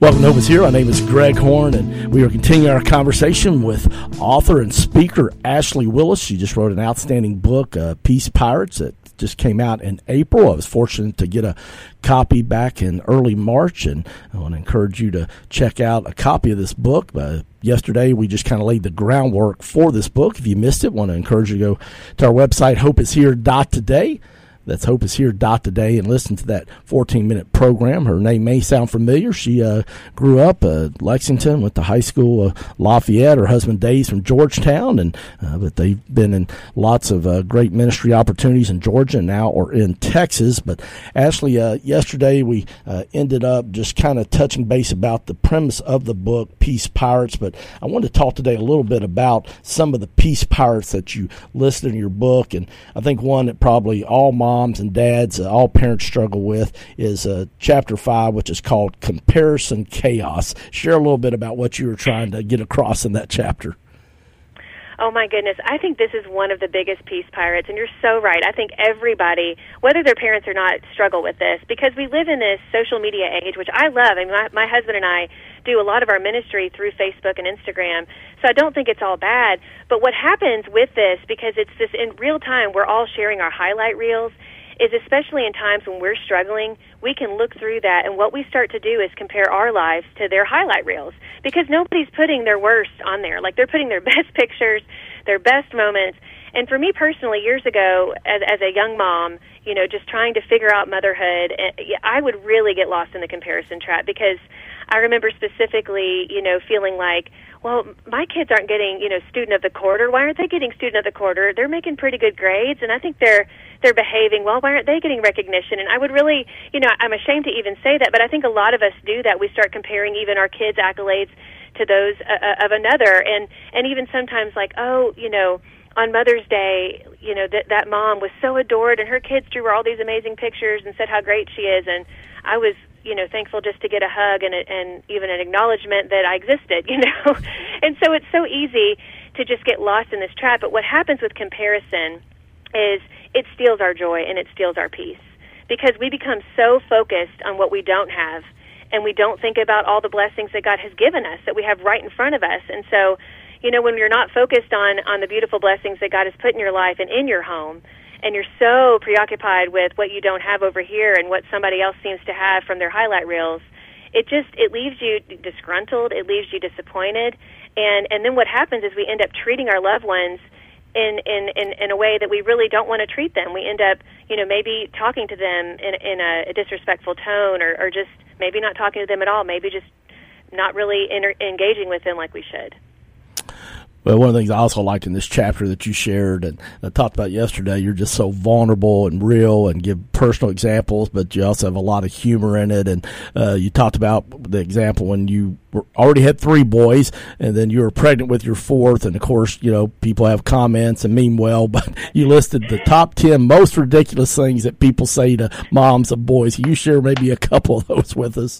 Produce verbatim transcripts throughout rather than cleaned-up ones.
Welcome to Hope Is Here. My name is Greg Horn, and we are continuing our conversation with author and speaker Ashley Willis. She just wrote an outstanding book, uh, Peace Pirates, that just came out in April. I was fortunate to get a copy back in early March, and I want to encourage you to check out a copy of this book. Uh, yesterday, we just kind of laid the groundwork for this book. If you missed it, I want to encourage you to go to our website, hope is here dot today. That's hope is here dot today, and listen to that fourteen-minute program. Her name may sound familiar. She uh, grew up in uh, Lexington, went to high school, uh, Lafayette. Her husband, Dave's from Georgetown, and uh, but they've been in lots of uh, great ministry opportunities in Georgia and now are in Texas. But Ashley, uh, yesterday we uh, ended up just kind of touching base about the premise of the book, Peace Pirates. But I wanted to talk today a little bit about some of the peace pirates that you listed in your book, and I think one that probably all moms moms and dads, uh, all parents struggle with, is uh, chapter five, which is called Comparison Chaos. Share a little bit about what you were trying to get across in that chapter. Oh, my goodness. I think this is one of the biggest peace pirates, and you're so right. I think everybody, whether their parents or not, struggle with this because we live in this social media age, which I love. I mean, my, my husband and I do a lot of our ministry through Facebook and Instagram, so I don't think it's all bad. But what happens with this, because it's this in real time, we're all sharing our highlight reels, is especially in times when we're struggling, we can look through that, and what we start to do is compare our lives to their highlight reels, because nobody's putting their worst on there. Like, they're putting their best pictures, their best moments. And for me personally, years ago, as, as a young mom, you know, just trying to figure out motherhood, I would really get lost in the comparison trap, because I remember specifically, you know, feeling like, well, my kids aren't getting, you know, student of the quarter. Why aren't they getting student of the quarter? They're making pretty good grades, and I think they're they're behaving well. Why aren't they getting recognition? And I would really, you know, I'm ashamed to even say that, but I think a lot of us do that. We start comparing even our kids' accolades to those uh, of another, and and even sometimes like, oh, you know, on Mother's Day, you know, that that mom was so adored, and her kids drew her all these amazing pictures and said how great she is, and I was, you know, thankful just to get a hug and a, and even an acknowledgement that I existed, you know. And so it's so easy to just get lost in this trap. But what happens with comparison is it steals our joy and it steals our peace, because we become so focused on what we don't have, and we don't think about all the blessings that God has given us, that we have right in front of us. And so, you know, when you're not focused on, on the beautiful blessings that God has put in your life and in your home, and you're so preoccupied with what you don't have over here and what somebody else seems to have from their highlight reels, it just, it leaves you disgruntled, it leaves you disappointed, and, and then what happens is we end up treating our loved ones in, in, in, in a way that we really don't want to treat them. We end up, you know, maybe talking to them in, in a, a disrespectful tone, or, or just maybe not talking to them at all, maybe just not really inter- engaging with them like we should. Well, one of the things I also liked in this chapter that you shared and I talked about yesterday, you're just so vulnerable and real and give personal examples, but you also have a lot of humor in it. And uh, you talked about the example when you were, already had three boys, and then you were pregnant with your fourth. And, of course, you know, people have comments and mean well, but you listed the top ten most ridiculous things that people say to moms of boys. Can you share maybe a couple of those with us?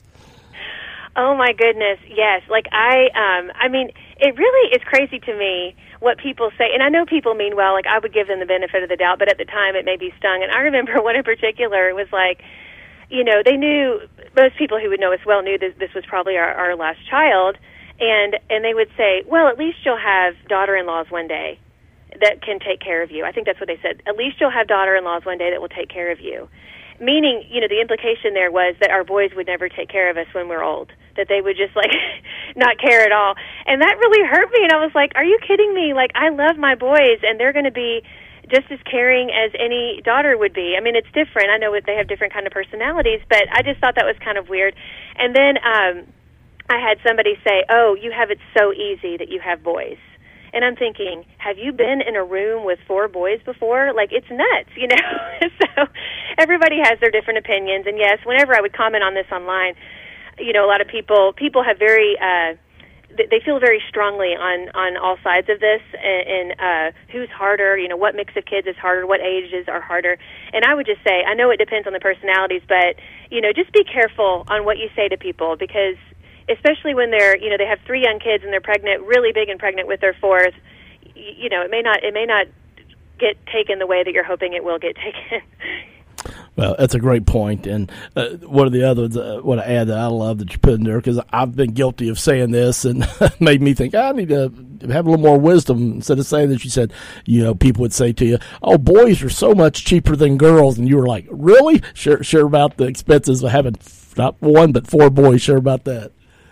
Oh, my goodness, yes. Like, I, um, I mean, it really is crazy to me what people say. And I know people mean well, like, I would give them the benefit of the doubt, but at the time it may be stung. And I remember one in particular, it was like, you know, they knew, most people who would know us well knew that this was probably our, our last child. And, and they would say, well, at least you'll have daughter-in-laws one day that can take care of you. I think that's what they said. At least you'll have daughter-in-laws one day that will take care of you. Meaning, you know, the implication there was that our boys would never take care of us when we're old, that they would just, like, not care at all. And that really hurt me, and I was like, are you kidding me? Like, I love my boys, and they're going to be just as caring as any daughter would be. I mean, it's different. I know they have different kind of personalities, but I just thought that was kind of weird. And then um, I had somebody say, oh, you have it so easy that you have boys. And I'm thinking, have you been in a room with four boys before? Like, it's nuts, you know? So everybody has their different opinions. And, yes, whenever I would comment on this online, you know, a lot of people, people have very, uh, they feel very strongly on, on all sides of this, and, and uh, who's harder, you know, what mix of kids is harder, what ages are harder. And I would just say, I know it depends on the personalities, but, you know, just be careful on what you say to people, because especially when they're, you know, they have three young kids and they're pregnant, really big and pregnant with their fourth, you know, it may not, it may not get taken the way that you're hoping it will get taken. Well, that's a great point. And uh, one of the others, uh, what I add that I love that you put in there, because I've been guilty of saying this and made me think I need to have a little more wisdom. Instead of saying that, you said, you know, people would say to you, oh, boys are so much cheaper than girls. And you were like, really? Share, share about the expenses of having not one but four boys. Share about that.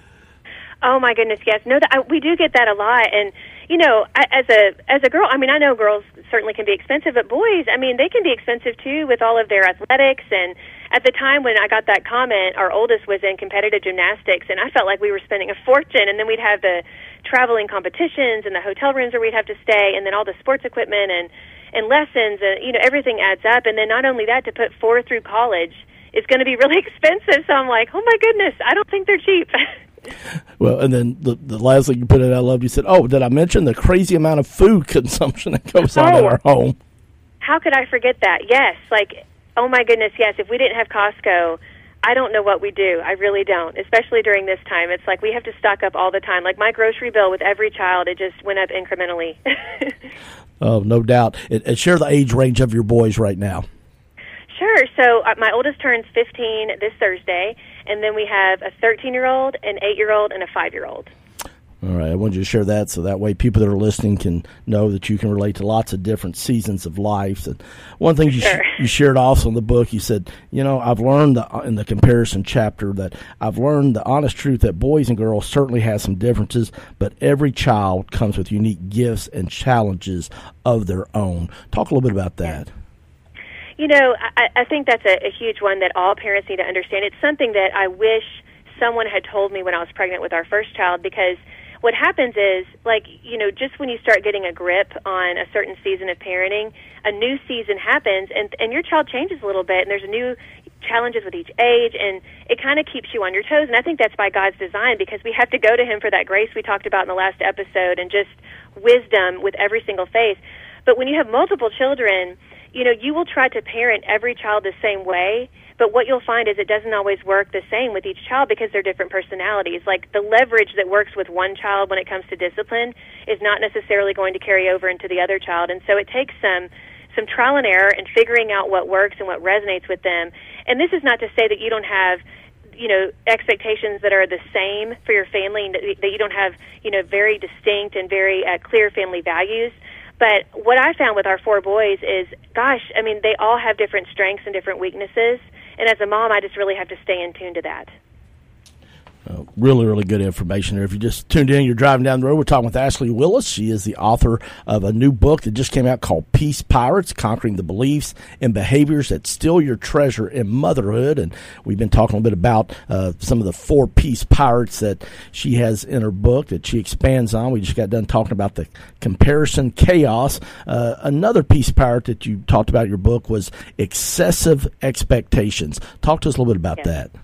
Oh, my goodness, yes. No, that, I, we do get that a lot. And, you know, I, as a as a girl, I mean, I know girls certainly can be expensive, but boys, I mean, they can be expensive, too, with all of their athletics. And at the time when I got that comment, our oldest was in competitive gymnastics, and I felt like we were spending a fortune. And then we'd have the traveling competitions and the hotel rooms where we'd have to stay, and then all the sports equipment and, and lessons. And, you know, everything adds up. And then not only that, to put four through college is going to be really expensive. So I'm like, oh, my goodness, I don't think they're cheap. Well, and then the the last thing you put in, I loved, you said, oh, did I mention the crazy amount of food consumption that goes on oh, in our home? How could I forget that? Yes, like, oh my goodness, yes, if we didn't have Costco, I don't know what we do. I really don't, especially during this time. It's like we have to stock up all the time. Like my grocery bill with every child, it just went up incrementally. Oh, no doubt. And, and share the age range of your boys right now. Sure. So uh, my oldest turns fifteen this Thursday, and then we have a thirteen-year-old, an eight-year-old, and a five-year-old. All right. I wanted you to share that so that way people that are listening can know that you can relate to lots of different seasons of life. And one thing you, sure. sh- you shared also in the book, you said, you know, I've learned the, in the comparison chapter that I've learned the honest truth that boys and girls certainly have some differences, but every child comes with unique gifts and challenges of their own. Talk a little bit about that. Yeah. You know, I, I think that's a, a huge one that all parents need to understand. It's something that I wish someone had told me when I was pregnant with our first child, because what happens is, like, you know, just when you start getting a grip on a certain season of parenting, a new season happens, and, and your child changes a little bit, and there's new challenges with each age, and it kind of keeps you on your toes. And I think that's by God's design, because we have to go to Him for that grace we talked about in the last episode and just wisdom with every single phase. But when you have multiple children, you know, you will try to parent every child the same way, but what you'll find is it doesn't always work the same with each child because they're different personalities. Like the leverage that works with one child when it comes to discipline is not necessarily going to carry over into the other child. And so it takes some some trial and error and figuring out what works and what resonates with them. And this is not to say that you don't have, you know, expectations that are the same for your family, and that you don't have, you know, very distinct and very uh, clear family values. But what I found with our four boys is, gosh, I mean, they all have different strengths and different weaknesses. And as a mom, I just really have to stay in tune to that. Uh, really, really good information there. If you just tuned in, you're driving down the road, we're talking with Ashley Willis. She is the author of a new book that just came out called Peace Pirates, Conquering the Beliefs and Behaviors That Steal Your Treasure in Motherhood. And we've been talking a little bit about uh, some of the four peace pirates that she has in her book that she expands on. We just got done talking about the comparison chaos. Uh, another peace pirate that you talked about in your book was excessive expectations. Talk to us a little bit about yes. that.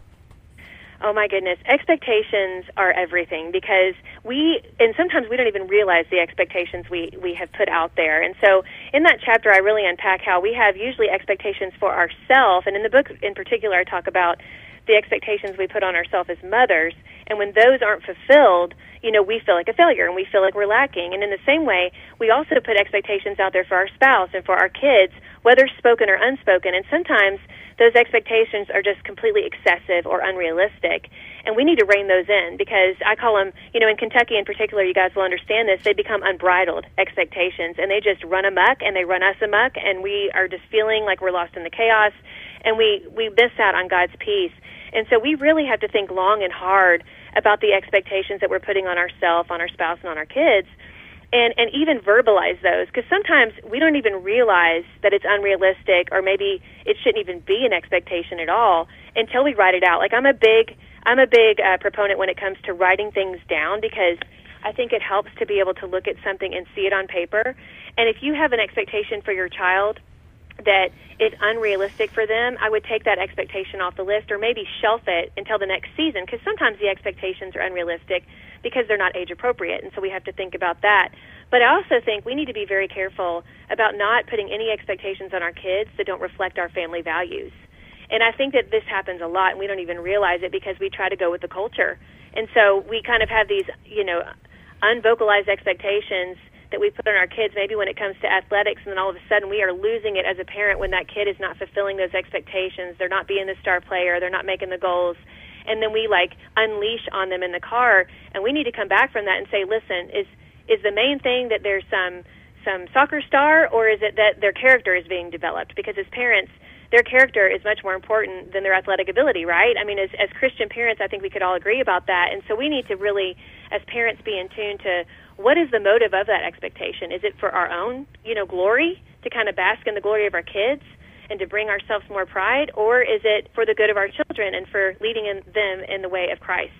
Oh, my goodness. Expectations are everything, because we, and sometimes we don't even realize the expectations we, we have put out there. And so in that chapter, I really unpack how we have usually expectations for ourselves. And in the book in particular, I talk about the expectations we put on ourselves as mothers. And when those aren't fulfilled, you know, we feel like a failure and we feel like we're lacking. And in the same way, we also put expectations out there for our spouse and for our kids, whether spoken or unspoken. And sometimes those expectations are just completely excessive or unrealistic, and we need to rein those in, because I call them, you know, in Kentucky in particular, you guys will understand this, they become unbridled expectations, and they just run amok, and they run us amok, and we are just feeling like we're lost in the chaos, and we, we miss out on God's peace. And so we really have to think long and hard about the expectations that we're putting on ourselves, on our spouse, and on our kids, and, and even verbalize those, because sometimes we don't even realize that it's unrealistic, or maybe it shouldn't even be an expectation at all until we write it out. Like I'm a big, I'm a big uh, proponent when it comes to writing things down, because I think it helps to be able to look at something and see it on paper. And if you have an expectation for your child that is unrealistic for them, I would take that expectation off the list, or maybe shelf it until the next season, because sometimes the expectations are unrealistic because they're not age appropriate, and so we have to think about that. But I also think we need to be very careful about not putting any expectations on our kids that don't reflect our family values. And I think that this happens a lot, and we don't even realize it because we try to go with the culture. And so we kind of have these, you know, unvocalized expectations that we put on our kids, maybe when it comes to athletics, and then all of a sudden we are losing it as a parent when that kid is not fulfilling those expectations. They're not being the star player. They're not making the goals. And then we, like, unleash on them in the car, and we need to come back from that and say, listen, is is the main thing that there's some some soccer star, or is it that their character is being developed? Because as parents, their character is much more important than their athletic ability, right? I mean, as, as Christian parents, I think we could all agree about that. And so we need to really, as parents, be in tune to what is the motive of that expectation. Is it for our own, you know, glory, to kind of bask in the glory of our kids and to bring ourselves more pride, or is it for the good of our children and for leading in them in the way of Christ?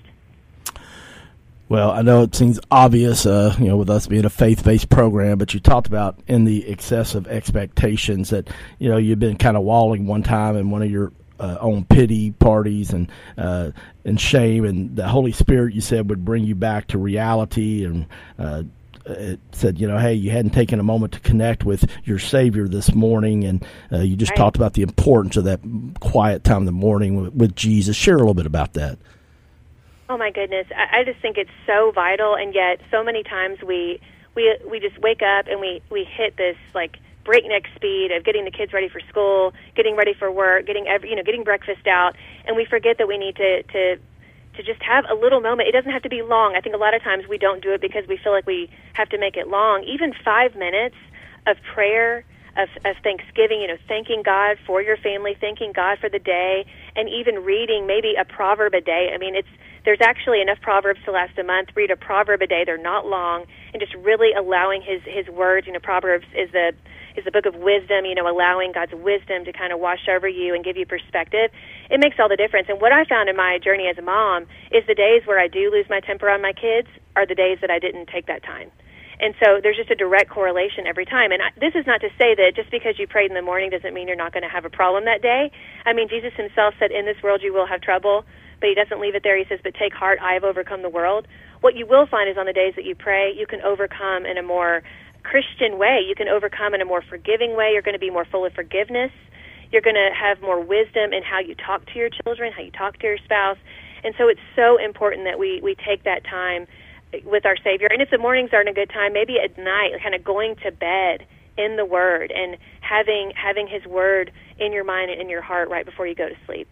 Well, I know it seems obvious, uh, you know, with us being a faith-based program, but you talked about in the excessive expectations that, you know, you've been kind of walling one time in one of your uh, own pity parties and uh, and shame, and the Holy Spirit, you said, would bring you back to reality, and uh, it said, you know, hey, you hadn't taken a moment to connect with your Savior this morning, and uh, you just right. talked about the importance of that quiet time in the morning with, with Jesus. Share a little bit about that. Oh my goodness, I, I just think it's so vital, and yet so many times we we we just wake up and we, we hit this like breakneck speed of getting the kids ready for school, getting ready for work, getting every, you know getting breakfast out, and we forget that we need to, to to just have a little moment. It doesn't have to be long. I think a lot of times we don't do it because we feel like we have to make it long. Even five minutes of prayer, Of, of thanksgiving, you know, thanking God for your family, thanking God for the day, and even reading maybe a proverb a day. I mean, it's there's actually enough proverbs to last a month. Read a proverb a day; they're not long, and just really allowing His His words. You know, Proverbs is the is the book of wisdom. You know, allowing God's wisdom to kind of wash over you and give you perspective. It makes all the difference. And what I found in my journey as a mom is the days where I do lose my temper on my kids are the days that I didn't take that time. And so there's just a direct correlation every time. And I, this is not to say that just because you prayed in the morning doesn't mean you're not going to have a problem that day. I mean, Jesus himself said, in this world you will have trouble, but he doesn't leave it there. He says, but take heart, I have overcome the world. What you will find is on the days that you pray, you can overcome in a more Christian way. You can overcome in a more forgiving way. You're going to be more full of forgiveness. You're going to have more wisdom in how you talk to your children, how you talk to your spouse. And so it's so important that we, we take that time with our Savior. And if the mornings aren't a good time, maybe at night, kind of going to bed in the Word and having having His Word in your mind and in your heart right before you go to sleep.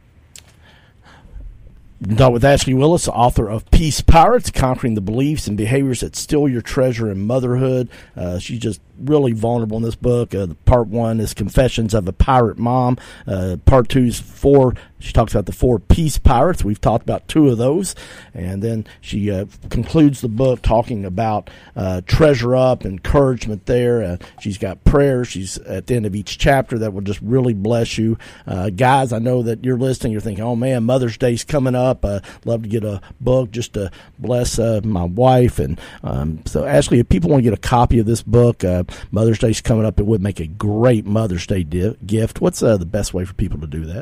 Talk with Ashley Willis, author of Peace Pirates, Conquering the Beliefs and Behaviors That Steal Your Treasure in Motherhood. Uh, she's just really vulnerable in this book. Uh, part one is Confessions of a Pirate Mom. Uh, part two is four. She talks about the four peace pirates. We've talked about two of those. And then she uh, concludes the book talking about uh, treasure up, encouragement there. Uh, she's got prayers. She's at the end of each chapter that will just really bless you. Uh, guys, I know that you're listening. You're thinking, oh, man, Mother's Day's coming up. Uh, love to get a book just to bless uh, my wife. And um, so, Ashley, if people want to get a copy of this book, uh, Mother's Day's coming up. It would make a great Mother's Day di- gift. What's uh, the best way for people to do that?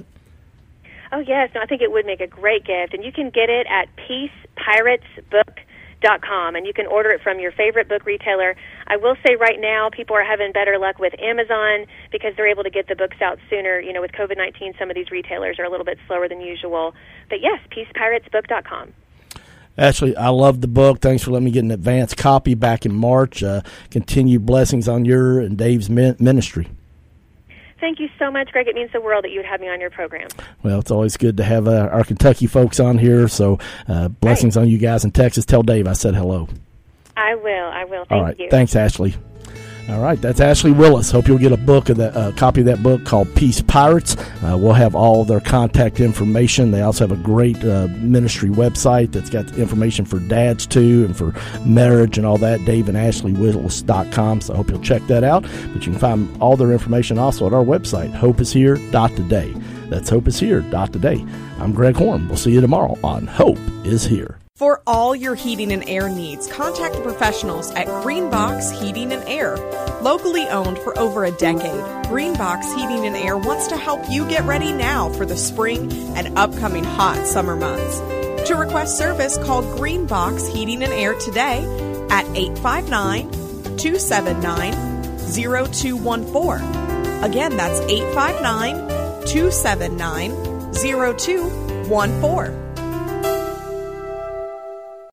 Oh, yes. No, I think it would make a great gift. And you can get it at peace pirates book dot com, and you can order it from your favorite book retailer. I will say right now people are having better luck with Amazon because they're able to get the books out sooner. You know, with COVID nineteen, some of these retailers are a little bit slower than usual. But, yes, peace pirates book dot com. Ashley, I love the book. Thanks for letting me get an advance copy back in March. Uh, continued blessings on your and Dave's ministry. Thank you so much, Greg. It means the world that you would have me on your program. Well, it's always good to have uh, our Kentucky folks on here. So uh, blessings right. on you guys in Texas. Tell Dave I said hello. I will. I will. Thank All right. you. Thanks, Ashley. All right, that's Ashley Willis. Hope you'll get a book of that, uh, copy of that book called Peace Pirates. Uh, we'll have all their contact information. They also have a great uh, ministry website that's got information for dads too, and for marriage and all that. Dave and Ashley Willis dot com. So I hope you'll check that out. But you can find all their information also at our website, hope is here dot today. That's hope is here dot today. I'm Greg Horn. We'll see you tomorrow on Hope is Here. For all your heating and air needs, contact the professionals at Greenbox Heating and Air. Locally owned for over a decade, Greenbox Heating and Air wants to help you get ready now for the spring and upcoming hot summer months. To request service, call Greenbox Heating and Air today at eight five nine, two seven nine, zero two one four. Again, that's eight five nine, two seven nine, zero two one four.